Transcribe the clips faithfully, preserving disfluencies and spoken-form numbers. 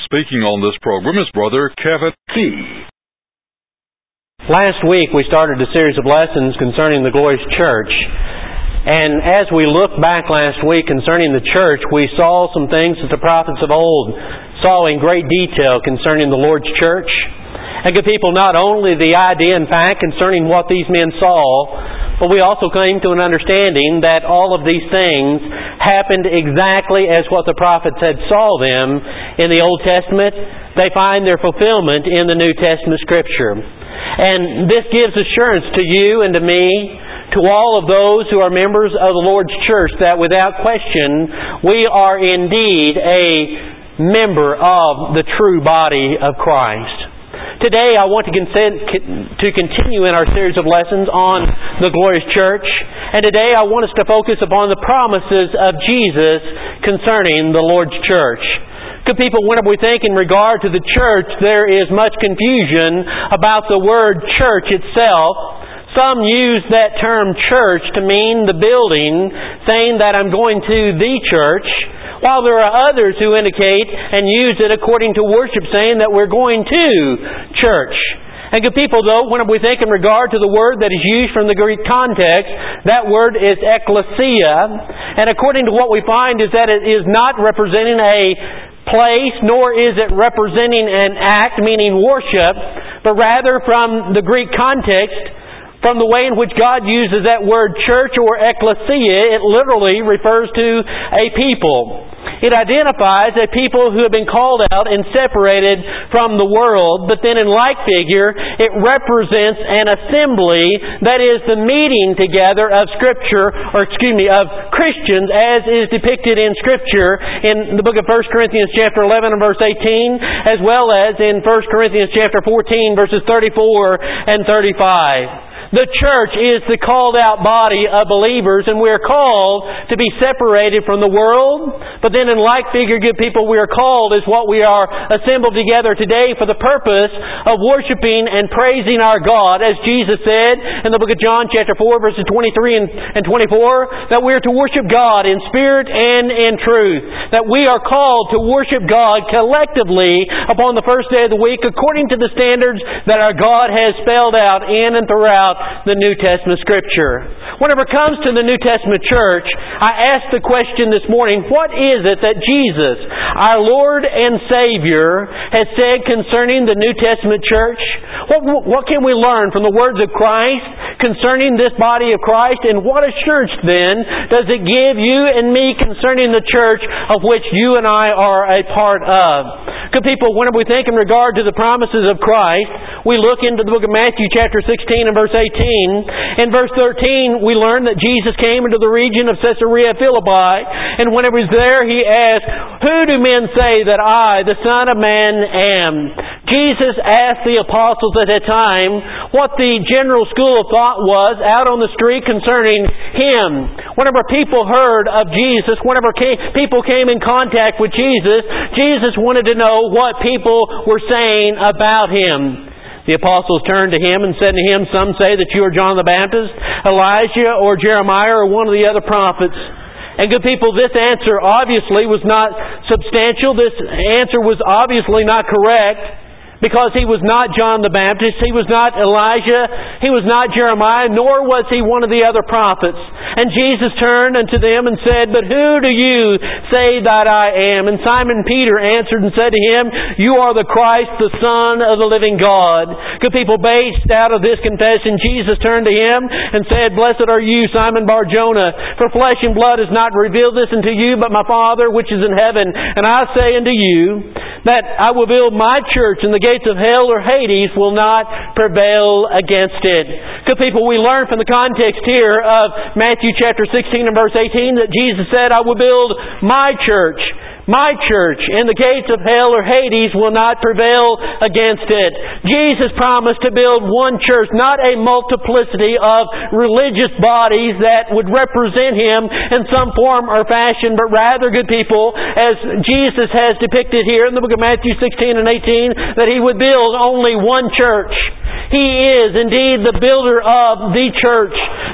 speaking on this program is Brother Kevin Key. Last week we started a series of lessons concerning the glorious church. And as we looked back last week concerning the church, we saw some things that the prophets of old saw in great detail concerning the Lord's church. And good people, not only the idea and fact concerning what these men saw, but we also came to an understanding that all of these things happened exactly as what the prophets had saw them in the Old Testament. They find their fulfillment in the New Testament Scripture. And this gives assurance to you and to me, to all of those who are members of the Lord's church, that without question we are indeed a member of the true body of Christ. Today I want to, consent, to continue in our series of lessons on the glorious church. And today I want us to focus upon the promises of Jesus concerning the Lord's church. Good people, whenever we think in regard to the church, there is much confusion about the word church itself. Some use that term church to mean the building, saying that I'm going to the church, while there are others who indicate and use it according to worship, saying that we're going to church. And good people, though, whenever we think in regard to the word that is used from the Greek context, that word is ekklesia. And according to what we find is that it is not representing a place, nor is it representing an act, meaning worship, but rather from the Greek context, from the way in which God uses that word church or ekklesia, it literally refers to a people. It identifies a people who have been called out and separated from the world, but then in like figure, it represents an assembly, that is the meeting together of Scripture, or excuse me, of Christians, as is depicted in Scripture in the book of First Corinthians chapter eleven and verse eighteen, as well as in First Corinthians chapter fourteen verses thirty-four and thirty-five. The church is the called out body of believers, and we are called to be separated from the world. But then in like figure, good people, we are called as what we are assembled together today for the purpose of worshiping and praising our God, as Jesus said in the book of John chapter four verses twenty-three and twenty-four, that we are to worship God in spirit and in truth. That we are called to worship God collectively upon the first day of the week according to the standards that our God has spelled out in and throughout the New Testament Scripture. Whenever it comes to the New Testament church, I ask the question this morning, what is it that Jesus, our Lord and Savior, has said concerning the New Testament church? What, what can we learn from the words of Christ concerning this body of Christ? And what assurance then does it give you and me concerning the church of which you and I are a part of? Good people, whenever we think in regard to the promises of Christ, we look into the book of Matthew chapter sixteen and verse eighteen. In verse thirteen, we learn that Jesus came into the region of Caesarea Philippi, and when he was there, he asked, "Who do men say that I, the Son of Man, am?" Jesus asked the apostles at that time what the general school of thought was out on the street concerning Him. Whenever people heard of Jesus, whenever people came in contact with Jesus, Jesus wanted to know what people were saying about Him. The apostles turned to him and said to him, "Some say that you are John the Baptist, Elijah, or Jeremiah, or one of the other prophets." And good people, this answer obviously was not substantial. This answer was obviously not correct, because he was not John the Baptist, he was not Elijah, he was not Jeremiah, nor was he one of the other prophets. And Jesus turned unto them and said, "But who do you say that I am?" And Simon Peter answered and said to him, "You are the Christ, the Son of the living God." Good people, based out of this confession, Jesus turned to him and said, "Blessed are you, Simon Bar-Jonah, for flesh and blood has not revealed this unto you, but my Father which is in heaven. And I say unto you that I will build my church, and the gates of hell or Hades will not prevail against it." Good people, we learn from the context here of Matthew chapter sixteen and verse eighteen that Jesus said, "I will build my church." My church, and the gates of hell or Hades will not prevail against it. Jesus promised to build one church, not a multiplicity of religious bodies that would represent Him in some form or fashion, but rather, good people, as Jesus has depicted here in the book of Matthew sixteen and eighteen, that He would build only one church. He is indeed the builder of the church.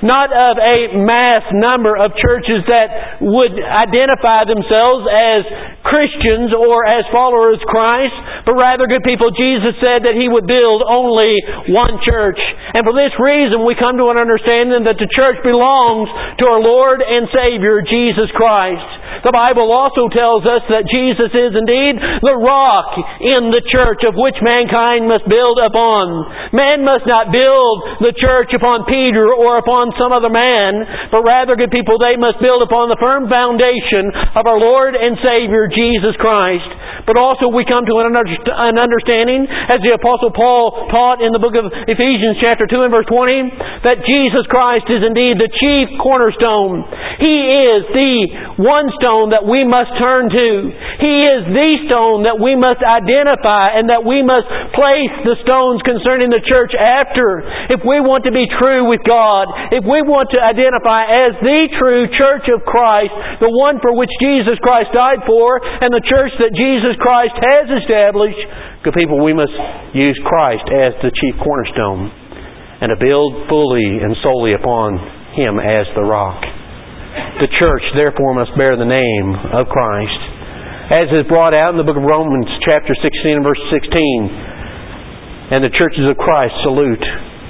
not of a mass number of churches that would identify themselves as Christians or as followers of Christ, but rather, good people, Jesus said that He would build only one church. And for this reason, we come to an understanding that the church belongs to our Lord and Savior, Jesus Christ. The Bible also tells us that Jesus is indeed the rock in the church of which mankind must build upon. Man must not build the church upon Peter or upon some other man, but rather, good people, they must build upon the firm foundation of our Lord and Savior, Jesus Christ. But also we come to an understanding, as the Apostle Paul taught in the book of Ephesians chapter two and verse twenty, that Jesus Christ is indeed the chief cornerstone. He is the one stone that we must turn to. He is the stone that we must identify and that we must place the stones concerning the church after. If we want to be true with God, if we want to identify as the true church of Christ, the one for which Jesus Christ died for, and the church that Jesus Christ has established, good people, we must use Christ as the chief cornerstone and to build fully and solely upon Him as the rock. The church, therefore, must bear the name of Christ, as is brought out in the book of Romans chapter sixteen and verse sixteen. And the churches of Christ salute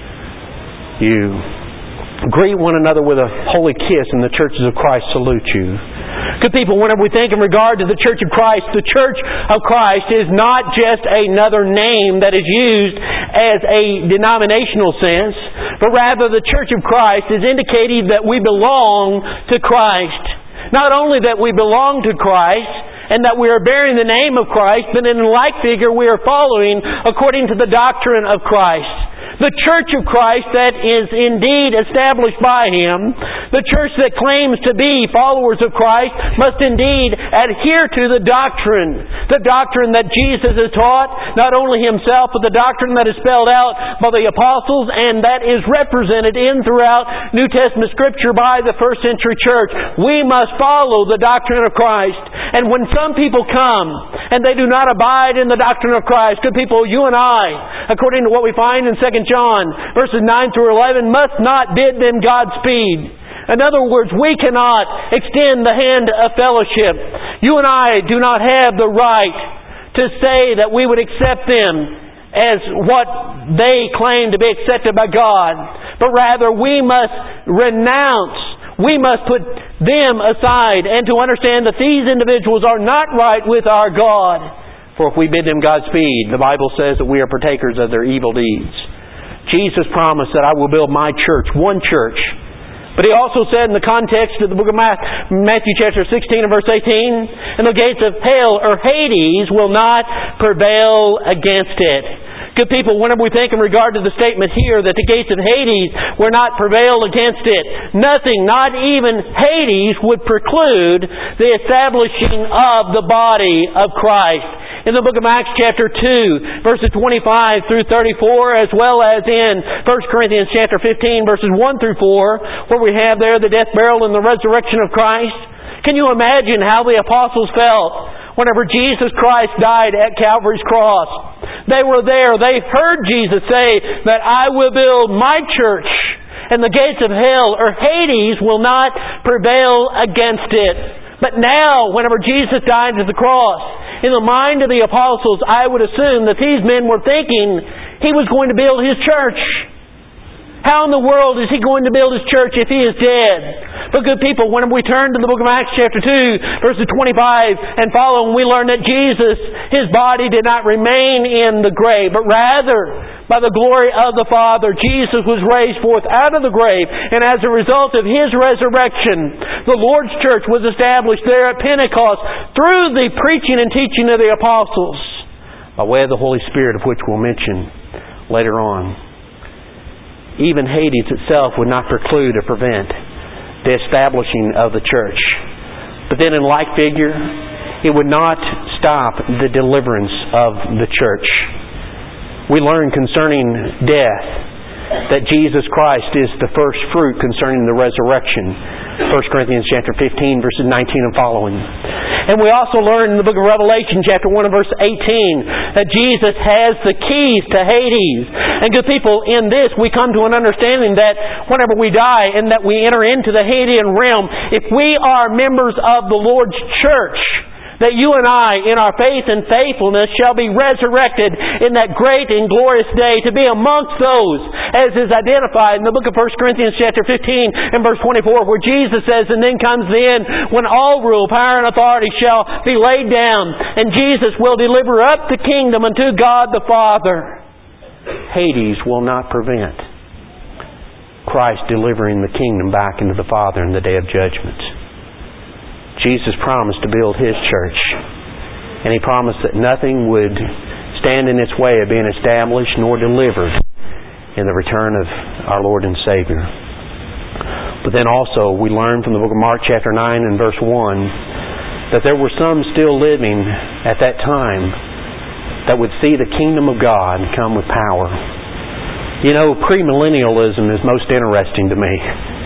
you. Greet one another with a holy kiss, and the churches of Christ salute you. Good people, whenever we think in regard to the Church of Christ, the Church of Christ is not just another name that is used as a denominational sense, but rather the Church of Christ is indicating that we belong to Christ. Not only that we belong to Christ, and that we are bearing the name of Christ, but in like figure we are following according to the doctrine of Christ. The church of Christ that is indeed established by Him, the church that claims to be followers of Christ, must indeed adhere to the doctrine. The doctrine that Jesus has taught, not only Himself, but the doctrine that is spelled out by the apostles and that is represented in throughout New Testament Scripture by the first century church. We must follow the doctrine of Christ. And when some people come and they do not abide in the doctrine of Christ, good people, you and I, according to what we find in Second John, verses nine through eleven, must not bid them Godspeed. In other words, we cannot extend the hand of fellowship. You and I do not have the right to say that we would accept them as what they claim to be accepted by God, but rather we must renounce, we must put them aside, and to understand that these individuals are not right with our God. For if we bid them Godspeed, the Bible says that we are partakers of their evil deeds. Jesus promised that I will build my church, one church. But He also said in the context of the book of Matthew chapter sixteen and verse eighteen, and the gates of hell or Hades will not prevail against it. Good people, whenever we think in regard to the statement here that the gates of Hades will not prevail against it, nothing, not even Hades, would preclude the establishing of the body of Christ. In the book of Acts chapter two, verses twenty-five through thirty-four, as well as in First Corinthians chapter fifteen, verses one through four, where we have there the death, burial, and the resurrection of Christ. Can you imagine how the apostles felt whenever Jesus Christ died at Calvary's cross? They were there. They heard Jesus say that I will build my church, and the gates of hell or Hades will not prevail against it. But now, whenever Jesus died at the cross, in the mind of the apostles, I would assume that these men were thinking He was going to build His church. How in the world is He going to build His church if He is dead? But good people, when we turn to the book of Acts chapter two, verses twenty-five and following, we learn that Jesus, His body did not remain in the grave, but rather, by the glory of the Father, Jesus was raised forth out of the grave, and as a result of His resurrection, the Lord's church was established there at Pentecost through the preaching and teaching of the apostles, by way of the Holy Spirit, of which we'll mention later on. Even Hades itself would not preclude or prevent the establishing of the church. But then in like figure, it would not stop the deliverance of the church. We learn concerning death that Jesus Christ is the first fruit concerning the resurrection. First Corinthians chapter fifteen, verses nineteen and following. And we also learn in the book of Revelation chapter one and verse eighteen that Jesus has the keys to Hades. And good people, in this we come to an understanding that whenever we die and that we enter into the Hadean realm, if we are members of the Lord's church, that you and I, in our faith and faithfulness, shall be resurrected in that great and glorious day to be amongst those, as is identified in the book of First Corinthians chapter fifteen and verse twenty-four, where Jesus says, and then comes the end when all rule, power, and authority shall be laid down, and Jesus will deliver up the kingdom unto God the Father. Hades will not prevent Christ delivering the kingdom back into the Father in the day of judgment. Jesus promised to build His church, and He promised that nothing would stand in its way of being established nor delivered in the return of our Lord and Savior. But then also we learn from the book of Mark chapter nine and verse one that there were some still living at that time that would see the kingdom of God come with power. You know, premillennialism is most interesting to me.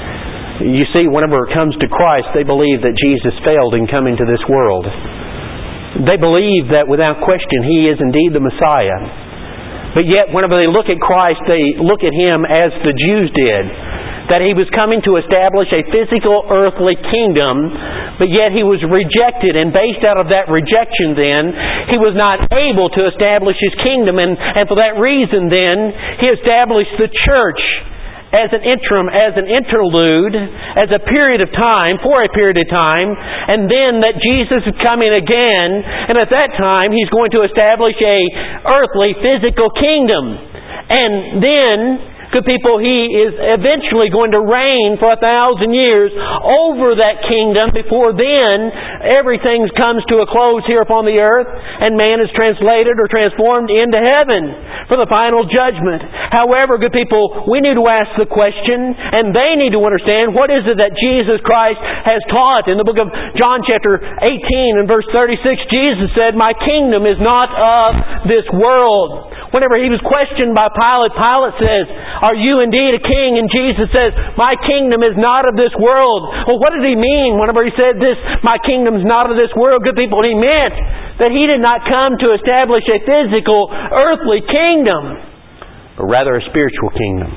You see, whenever it comes to Christ, they believe that Jesus failed in coming to this world. They believe that without question He is indeed the Messiah. But yet, whenever they look at Christ, they look at Him as the Jews did. That He was coming to establish a physical earthly kingdom, but yet He was rejected, and based out of that rejection then, He was not able to establish His kingdom, and, and for that reason then, He established the church as an interim, as an interlude, as a period of time, for a period of time, and then that Jesus is coming again, and at that time He's going to establish a earthly, physical kingdom. And then, good people, He is eventually going to reign for a thousand years over that kingdom. Before then, everything comes to a close here upon the earth, and man is translated or transformed into heaven for the final judgment. However, good people, we need to ask the question, and they need to understand, what is it that Jesus Christ has taught? In the book of John chapter eighteen and verse thirty-six, Jesus said, "My kingdom is not of this world." Whenever He was questioned by Pilate, Pilate says, "Are you indeed a king?" And Jesus says, "My kingdom is not of this world." Well, what did He mean whenever He said this, "My kingdom is not of this world"? Good people, He meant that He did not come to establish a physical, earthly kingdom, but rather a spiritual kingdom.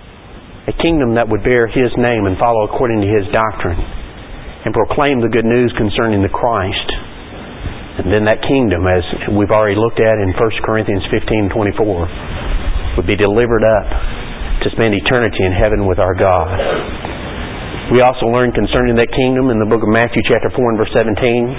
A kingdom that would bear His name and follow according to His doctrine and proclaim the good news concerning the Christ. And then that kingdom, as we've already looked at in First Corinthians fifteen twenty-four, would be delivered up to spend eternity in heaven with our God. We also learn concerning that kingdom in the book of Matthew chapter four and verse seventeen.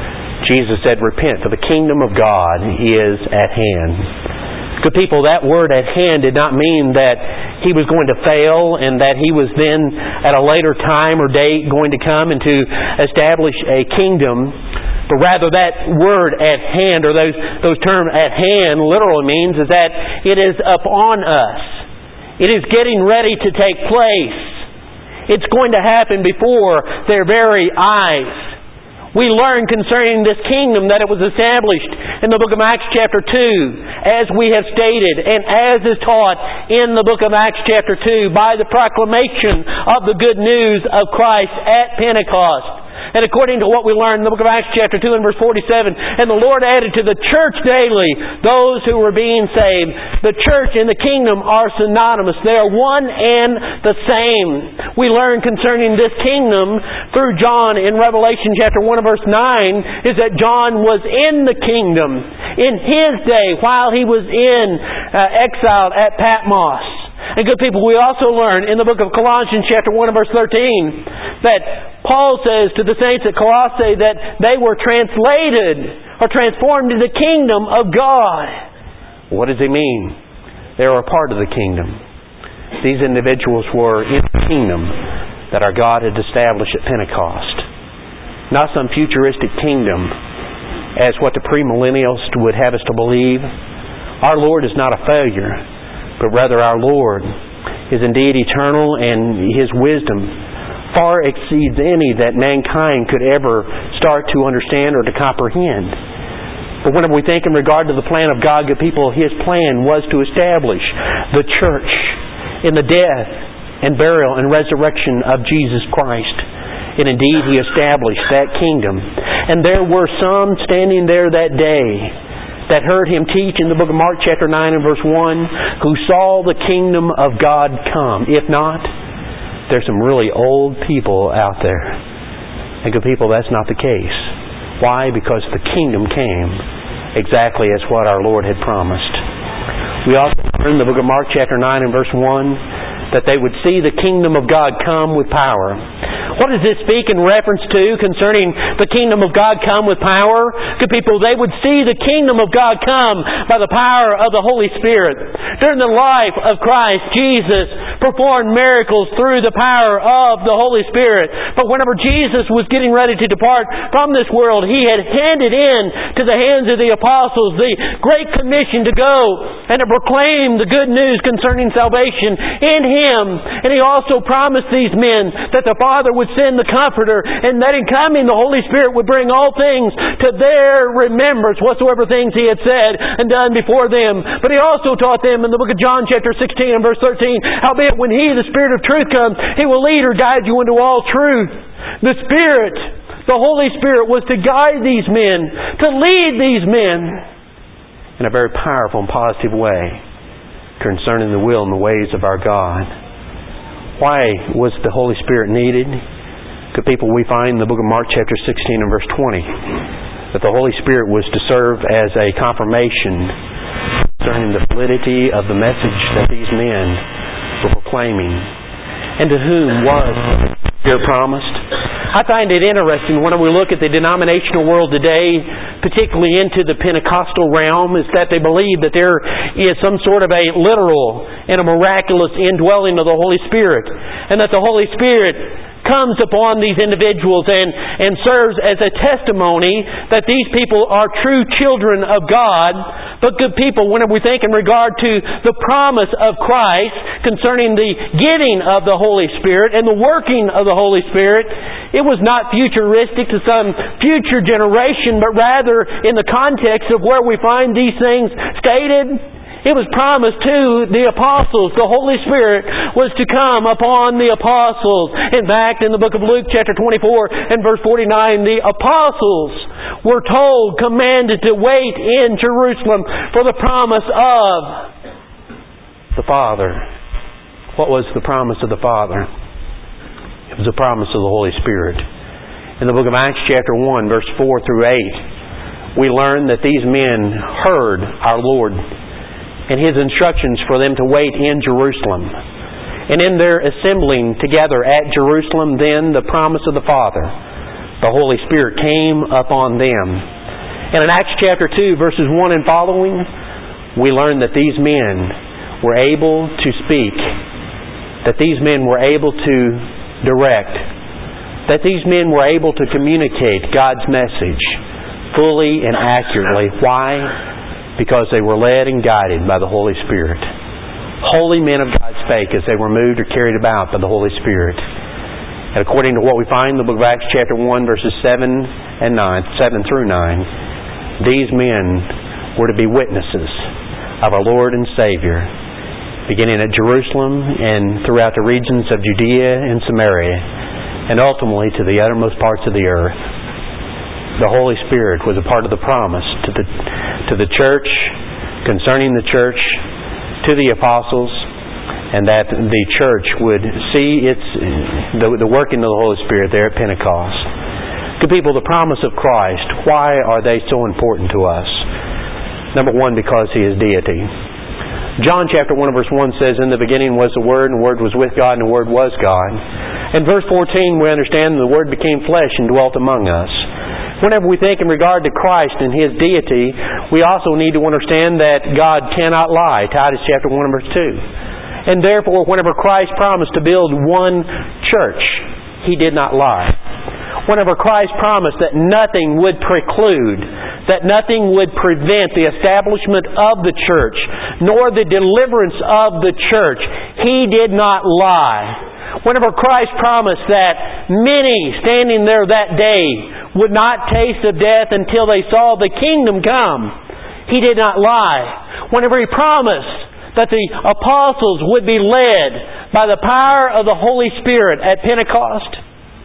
Jesus said, "Repent, for the kingdom of God is at hand." Good people, that word "at hand" did not mean that He was going to fail and that He was then at a later time or date going to come and to establish a kingdom. But rather that word "at hand," or those those terms "at hand" literally means is that it is upon us. It is getting ready to take place. It's going to happen before their very eyes. We learn concerning this kingdom that it was established in the book of Acts chapter two, as we have stated, and as is taught in the book of Acts chapter two, by the proclamation of the good news of Christ at Pentecost. And according to what we learned in the book of Acts chapter two and verse forty-seven, "And the Lord added to the church daily those who were being saved." The church and the kingdom are synonymous. They are one and the same. We learn concerning this kingdom through John in Revelation chapter one and verse nine, is that John was in the kingdom in his day while he was in uh, exile at Patmos. And good people, we also learn in the book of Colossians chapter one and verse thirteen that Paul says to the saints at Colossae that they were translated or transformed into the kingdom of God. What does he mean? They are a part of the kingdom. These individuals were in the kingdom that our God had established at Pentecost. Not some futuristic kingdom as what the premillennialists would have us to believe. Our Lord is not a failure, but rather our Lord is indeed eternal, and His wisdom far exceeds any that mankind could ever start to understand or to comprehend. But whenever we think in regard to the plan of God, good people, His plan was to establish the church in the death and burial and resurrection of Jesus Christ. And indeed, He established that kingdom. And there were some standing there that day that heard Him teach in the book of Mark chapter nine and verse one, who saw the kingdom of God come. If not, there's some really old people out there. And good people, that's not the case. Why? Because the kingdom came exactly as what our Lord had promised. We also learn in the book of Mark chapter nine and verse one that they would see the kingdom of God come with power. What does this speak in reference to concerning the kingdom of God come with power? Good people, they would see the kingdom of God come by the power of the Holy Spirit. During the life of Christ, Jesus performed miracles through the power of the Holy Spirit. But whenever Jesus was getting ready to depart from this world, He had handed in to the hands of the apostles the Great Commission to go and to proclaim the good news concerning salvation in Him. And He also promised these men that the Father would send the Comforter, and that in coming the Holy Spirit would bring all things to their remembrance, whatsoever things He had said and done before them. But He also taught them in the book of John chapter sixteen and verse thirteen, howbeit when He, the Spirit of truth, comes, He will lead or guide you into all truth. The Spirit, the Holy Spirit, was to guide these men, to lead these men in a very powerful and positive way concerning the will and the ways of our God. Why was the Holy Spirit needed? Good people, we find in the book of Mark chapter sixteen and verse twenty that the Holy Spirit was to serve as a confirmation concerning the validity of the message that these men were proclaiming. And to whom was the Spirit promised? I find it interesting when we look at the denominational world today, particularly into the Pentecostal realm, is that they believe that there is some sort of a literal and a miraculous indwelling of the Holy Spirit, and that the Holy Spirit comes upon these individuals and, and serves as a testimony that these people are true children of God. But good people, whenever we think in regard to the promise of Christ concerning the giving of the Holy Spirit and the working of the Holy Spirit, it was not futuristic to some future generation, but rather in the context of where we find these things stated. It was promised to the apostles. The Holy Spirit was to come upon the apostles. In fact, in the book of Luke chapter twenty-four and verse forty-nine, the apostles were told, commanded to wait in Jerusalem for the promise of the Father. What was the promise of the Father? It was the promise of the Holy Spirit. In the book of Acts chapter one, verse four through eight, we learn that these men heard our Lord and His instructions for them to wait in Jerusalem. And in their assembling together at Jerusalem, then the promise of the Father, the Holy Spirit, came upon them. And in Acts chapter two, verses one and following, we learn that these men were able to speak, that these men were able to direct, that these men were able to communicate God's message fully and accurately. Why? Because they were led and guided by the Holy Spirit. Holy men of God spake as they were moved or carried about by the Holy Spirit. And according to what we find in the book of Acts chapter one, verses seven and nine, seven through nine, these men were to be witnesses of our Lord and Savior, beginning at Jerusalem and throughout the regions of Judea and Samaria, and ultimately to the uttermost parts of the earth. The Holy Spirit was a part of the promise to the to the church, concerning the church, to the apostles, and that the church would see its the, the working of the Holy Spirit there at Pentecost. Good people, the promise of Christ, why are they so important to us? Number one, because He is deity. John chapter one verse one says, in the beginning was the Word, and the Word was with God, and the Word was God. In verse fourteen we understand the Word became flesh and dwelt among us. Whenever we think in regard to Christ and His deity, we also need to understand that God cannot lie. Titus chapter one verse two. And therefore, whenever Christ promised to build one church, He did not lie. Whenever Christ promised that nothing would preclude, that nothing would prevent the establishment of the church, nor the deliverance of the church, He did not lie. Whenever Christ promised that many standing there that day would not taste of death until they saw the kingdom come, He did not lie. Whenever He promised that the apostles would be led by the power of the Holy Spirit at Pentecost,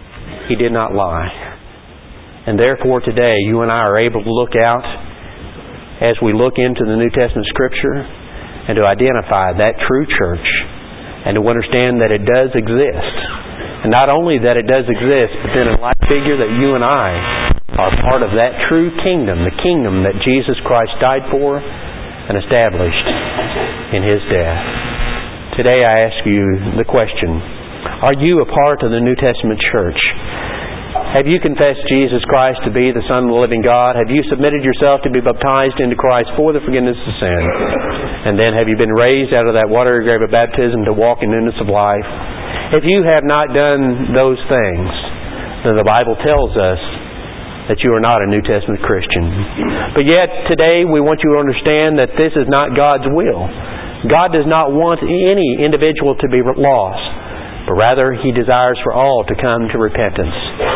He did not lie. And therefore today, you and I are able to look out as we look into the New Testament Scripture and to identify that true church and to understand that it does exist. And not only that it does exist, but then in like figure that you and I are part of that true kingdom, the kingdom that Jesus Christ died for and established in His death. Today I ask you the question, are you a part of the New Testament church? Have you confessed Jesus Christ to be the Son of the living God? Have you submitted yourself to be baptized into Christ for the forgiveness of sin? And then have you been raised out of that watery grave of baptism to walk in newness of life? If you have not done those things, then the Bible tells us that you are not a New Testament Christian. But yet today we want you to understand that this is not God's will. God does not want any individual to be lost, but rather He desires for all to come to repentance.